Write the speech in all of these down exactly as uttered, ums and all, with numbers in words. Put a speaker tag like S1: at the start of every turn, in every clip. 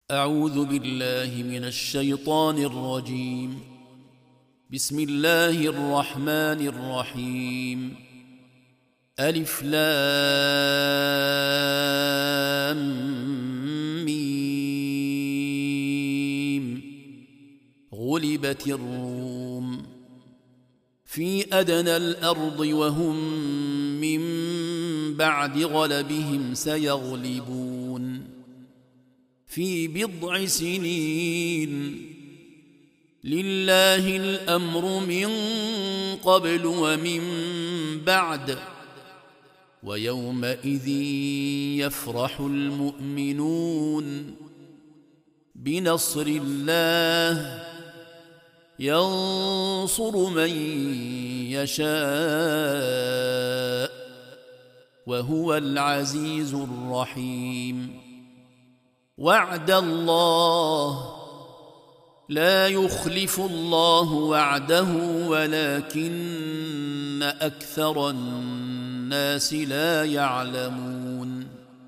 S1: أعوذ بالله من الشيطان الرجيم. بسم الله الرحمن الرحيم. ألف لام ميم. غلبت الروم في أدنى الأرض وهم من بعد غلبهم سيغلبون في بضع سنين. لله الأمر من قبل ومن بعد ويومئذ يفرح المؤمنون بنصر الله ينصر من يشاء وهو العزيز الرحيم. وعد الله لا يخلف الله وعده ولكن أكثر الناس لا يعلمون.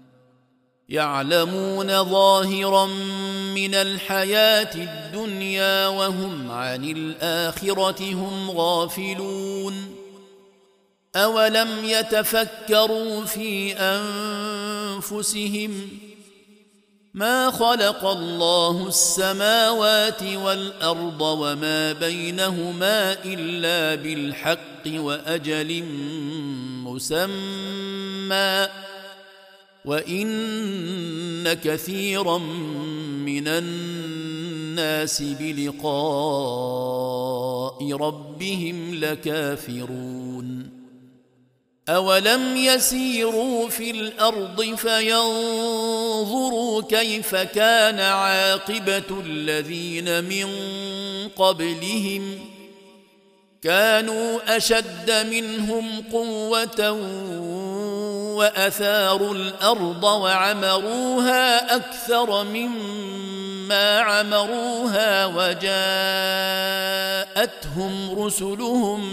S1: يعلمون ظاهرا من الحياة الدنيا وهم عن الآخرة هم غافلون. أولم يتفكروا في أنفسهم ما خلق الله السماوات والأرض وما بينهما إلا بالحق وأجل مسمى وإن كثيرا من الناس بلقاء ربهم لكافرون. أولم يسيروا في الأرض فينظروا كيف كان عاقبة الذين من قبلهم كانوا أشد منهم قوة وأثاروا الأرض وعمروها أكثر مما عمروها وجاءتهم رسلهم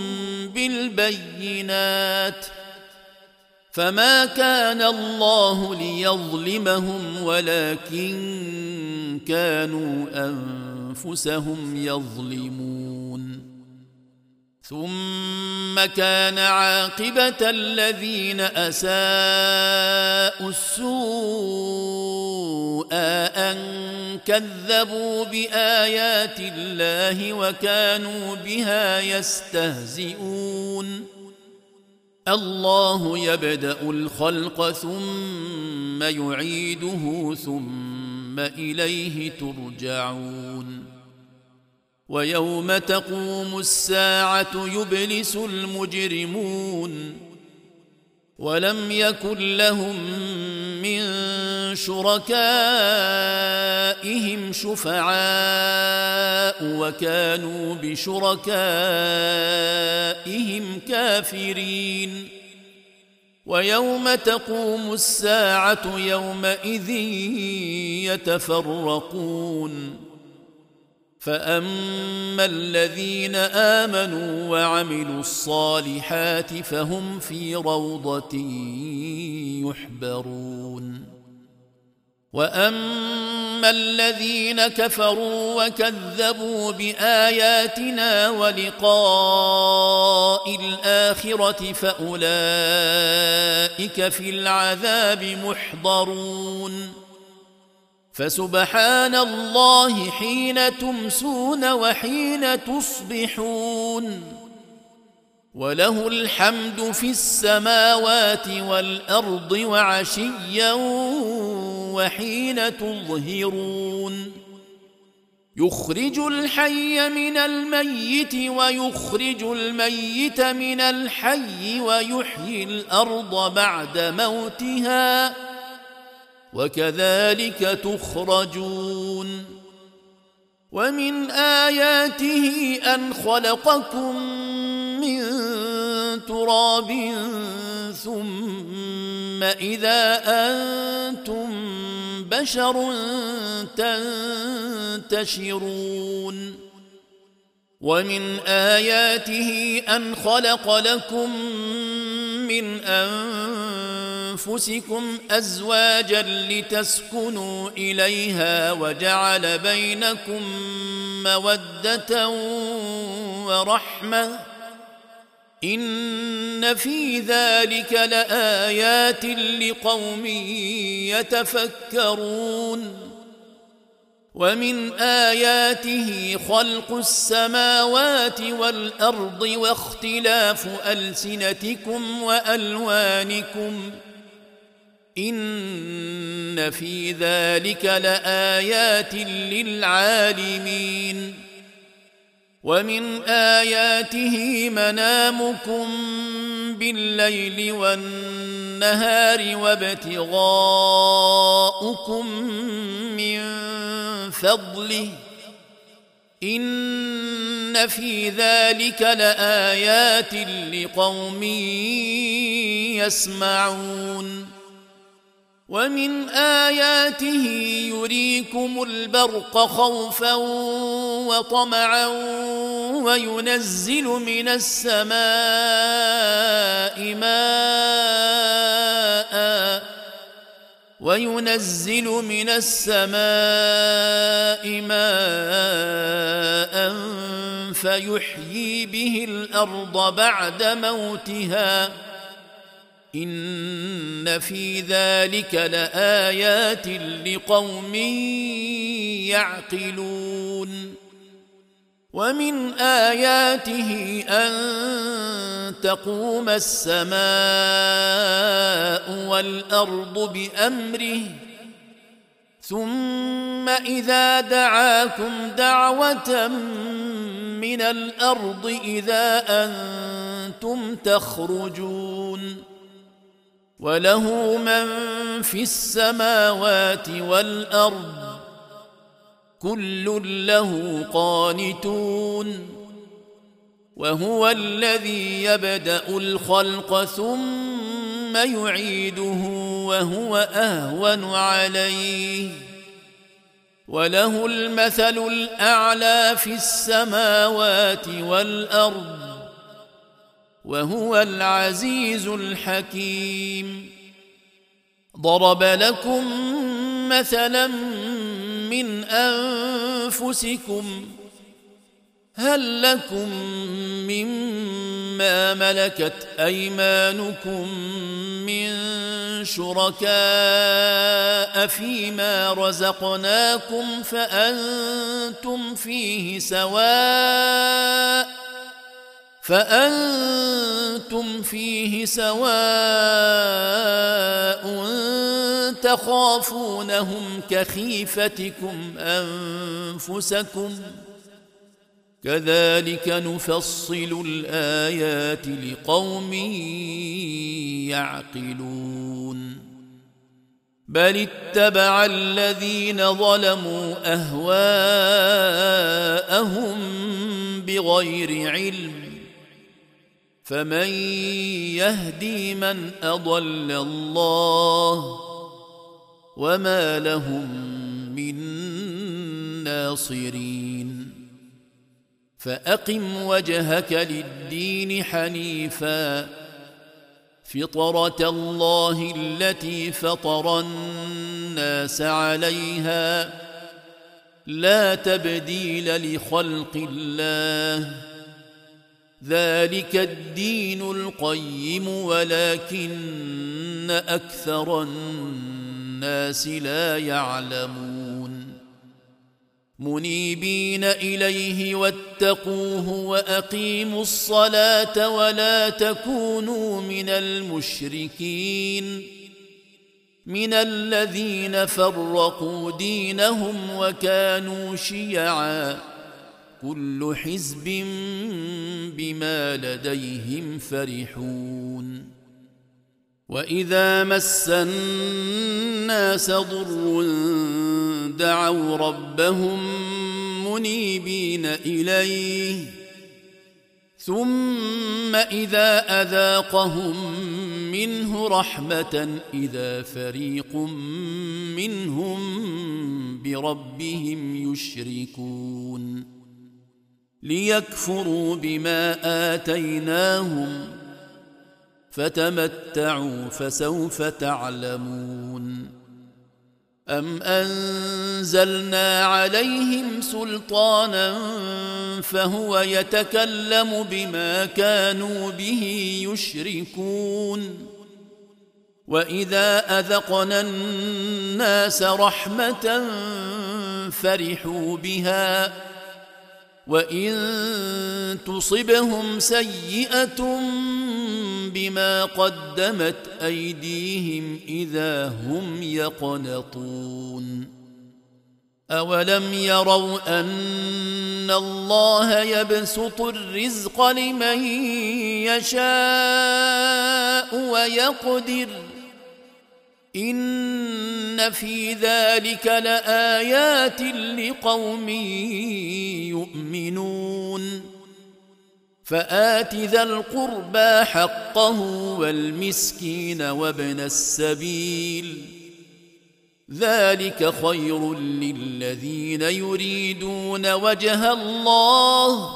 S1: بالبينات فما كان الله ليظلمهم ولكن كانوا أنفسهم يظلمون. ثم كان عاقبة الذين أساءوا السوء أن كذبوا بآيات الله وكانوا بها يستهزئون. الله يبدأ الخلق ثم يعيده ثم إليه ترجعون. ويوم تقوم الساعة يبلس المجرمون ولم يكن لهم من شركائهم شفعاء وكانوا بشركائهم كافرين. ويوم تقوم الساعة يومئذ يتفرقون فأما الذين آمنوا وعملوا الصالحات فهم في روضة يحبرون. وأما الذين كفروا وكذبوا بآياتنا ولقاء الآخرة فأولئك في العذاب محضرون. فسبحان الله حين تمسون وحين تصبحون وله الحمد في السماوات والأرض وعشيا وحين تظهرون. يخرج الحي من الميت ويخرج الميت من الحي ويحيي الأرض بعد موتها وكذلك تخرجون. ومن آياته أن خلقكم من تراب ثم إذا أنتم بشر تنتشرون. ومن آياته أن خلق لكم من أنفسكم أنفسكم أزواجا لتسكنوا إليها وجعل بينكم مودة ورحمة إن في ذلك لآيات لقوم يتفكرون ومن آياته خلق السماوات والأرض واختلاف ألسنتكم وألوانكم إن في ذلك لآيات للعالمين ومن آياته منامكم بالليل والنهار وابتغاؤكم من فضله إن في ذلك لآيات لقوم يسمعون ومن آياته يريكم البرق خوفا وطمعا وينزل من السماء ماء وينزل من السماء ماء فيحيي به الأرض بعد موتها إن في ذلك لآيات لقوم يعقلون ومن آياته أن تقوم السماء والأرض بأمره ثم إذا دعاكم دعوة من الأرض إذا أنتم تخرجون وله من في السماوات والأرض كل له قانتون وهو الذي يبدأ الخلق ثم يعيده وهو أهون عليه وله المثل الأعلى في السماوات والأرض وهو العزيز الحكيم ضرب لكم مثلا من أنفسكم هل لكم مما ملكت أيمانكم من شركاء فيما رزقناكم فأنتم فيه سواء فأنتم فيه سواء تخافونهم كخيفتكم أنفسكم كذلك نفصل الآيات لقوم يعقلون بل اتبع الذين ظلموا أهواءهم بغير علم فمن يهدي من أضل الله وما لهم من ناصرين فأقم وجهك للدين حنيفا فطرة الله التي فطر الناس عليها لا تبديل لخلق الله ذلك الدين القيم ولكن أكثر الناس لا يعلمون منيبين إليه واتقوه وأقيموا الصلاة ولا تكونوا من المشركين من الذين فرقوا دينهم وكانوا شيعا كل حزب بما لديهم فرحون وإذا مس الناس ضر دعوا ربهم منيبين إليه ثم إذا أذاقهم منه رحمة إذا فريق منهم بربهم يشركون ليكفروا بما آتيناهم فتمتعوا فسوف تعلمون أم أنزلنا عليهم سلطانا فهو يتكلم بما كانوا به يشركون وإذا أذقنا الناس رحمة فرحوا بها وإن تصبهم سيئة بما قدمت أيديهم إذا هم يقنطون أولم يروا أن الله يبسط الرزق لمن يشاء ويقدر إن في ذلك لآيات لقوم يؤمنون فآت ذا القربى حقه والمسكين وابن السبيل ذلك خير للذين يريدون وجه الله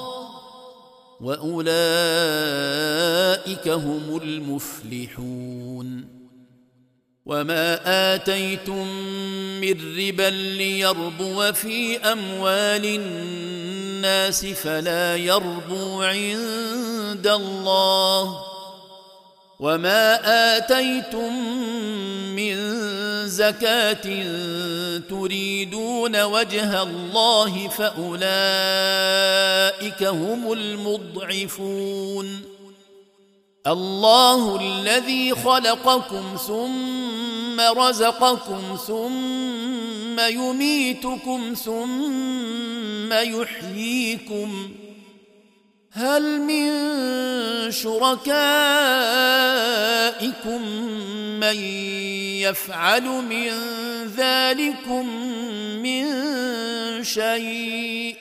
S1: وأولئك هم المفلحون وما آتيتم من ربا ليربو في أموال الناس فلا يربو عند الله وما آتيتم من زكاة تريدون وجه الله فأولئك هم المضعفون الله الذي خلقكم ثم رزقكم ثم يميتكم ثم يحييكم هل من شركائكم من يفعل من ذلكم من شيء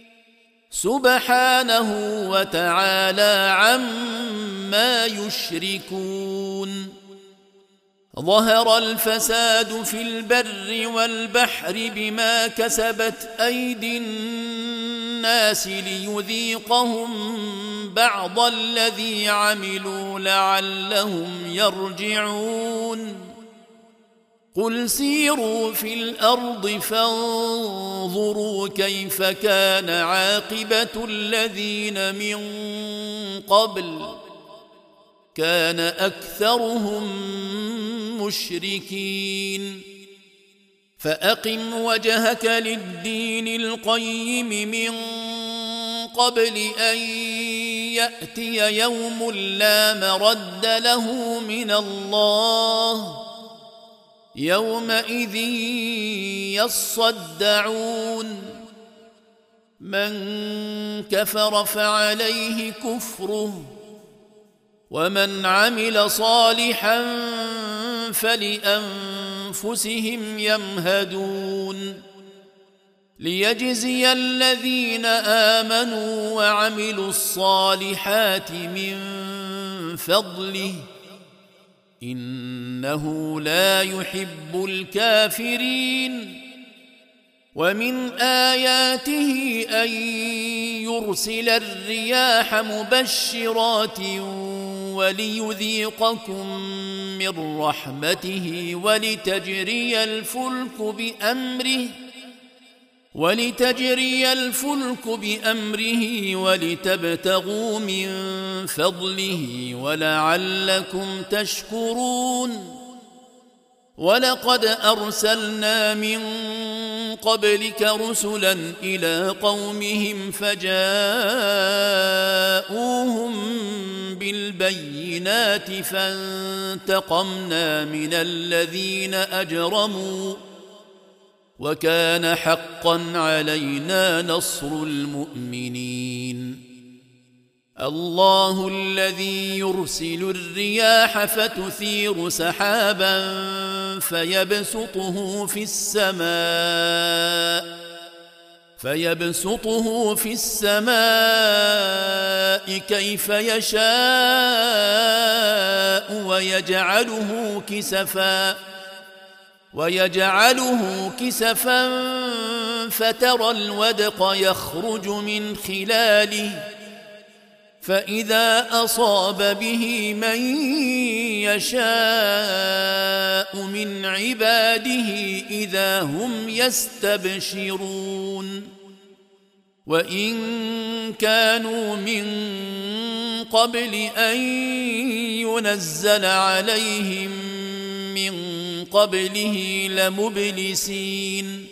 S1: سبحانه وتعالى عما يشركون ظهر الفساد في البر والبحر بما كسبت أيدي الناس ليذيقهم بعض الذي عملوا لعلهم يرجعون قل سيروا في الأرض فانظروا كيف كان عاقبة الذين من قبل كان أكثرهم مشركين فأقم وجهك للدين القيم من قبل أن يأتي يوم لا مرد له من الله يومئذ يصدعون من كفر فعليه كفره ومن عمل صالحا فلأنفسهم يمهدون ليجزي الذين آمنوا وعملوا الصالحات من فضله إنه لا يحب الكافرين ومن آياته أن يرسل الرياح مبشرات وليذيقكم من رحمته ولتجري الفلك بأمره ولتجري الفلك بأمره ولتبتغوا من فضله ولعلكم تشكرون ولقد أرسلنا من قبلك رسلا إلى قومهم فجاءوهم بالبينات فانتقمنا من الذين أجرموا وكان حقا علينا نصر المؤمنين الله الذي يرسل الرياح فتثير سحابا فيبسطه في السماء فيبسطه في السماء كيف يشاء ويجعله كسفا ويجعله كسفا فترى الودق يخرج من خلاله فإذا أصاب به من يشاء من عباده إذا هم يستبشرون وإن كانوا من قبل أن ينزل عليهم من قبله لمبلسين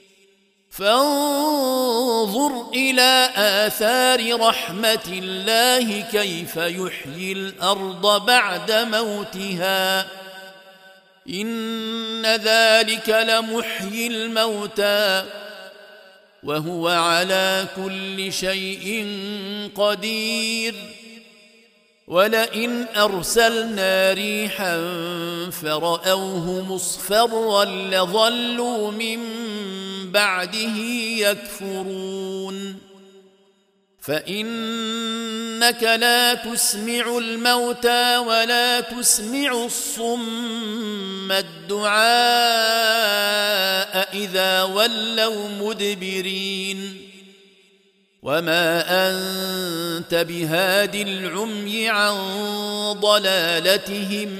S1: فانظر إلى آثار رحمة الله كيف يحيي الأرض بعد موتها إن ذلك لمحيي الموتى وهو على كل شيء قدير ولئن أرسلنا ريحا فرأوه مصفرا لظلوا من بعده يكفرون فإنك لا تسمع الموتى ولا تسمع الصم الدعاء إذا ولوا مدبرين وما أنت بهاد العمي عن ضلالتهم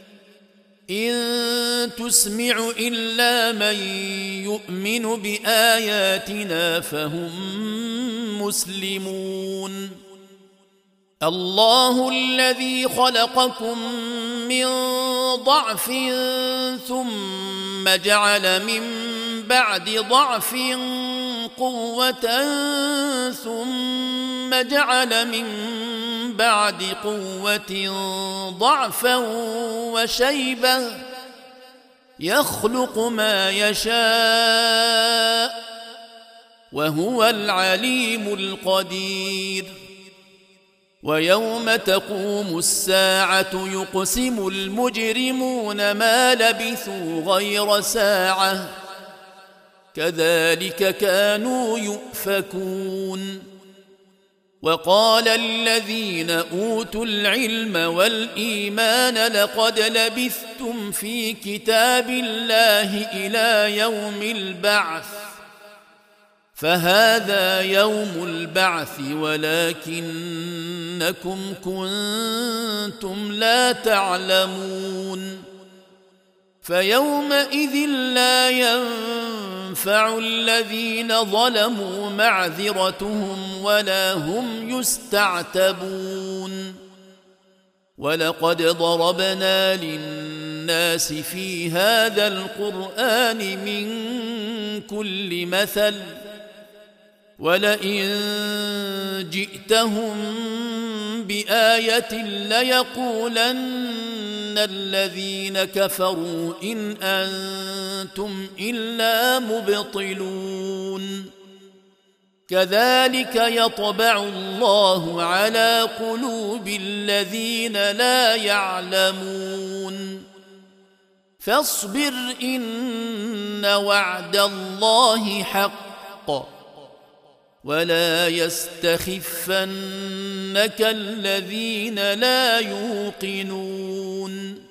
S1: إن تسمع إلا من يؤمن بآياتنا فهم مسلمون الله الذي خلقكم من ضعف ثم جعل من بعد ضعف قوة ثم جعل من بعد قوة ضعفا وشيبة يخلق ما يشاء وهو العليم القدير ويوم تقوم الساعة يقسم المجرمون ما لبثوا غير ساعة كذلك كانوا يؤفكون وقال الذين أوتوا العلم والإيمان لقد لبثتم في كتاب الله إلى يوم البعث فهذا يوم البعث ولكنكم كنتم لا تعلمون فيومئذ لا ينفع الذين ظلموا معذرتهم ولا هم يستعتبون ولقد ضربنا للناس في هذا القرآن من كل مثل ولئن جئتهم بآية ليقولن الذين كفروا إن أنتم إلا مبطلون كذلك يطبع الله على قلوب الذين لا يعلمون فاصبر إن وعد الله حق ولا يستخفنك الذين لا يوقنون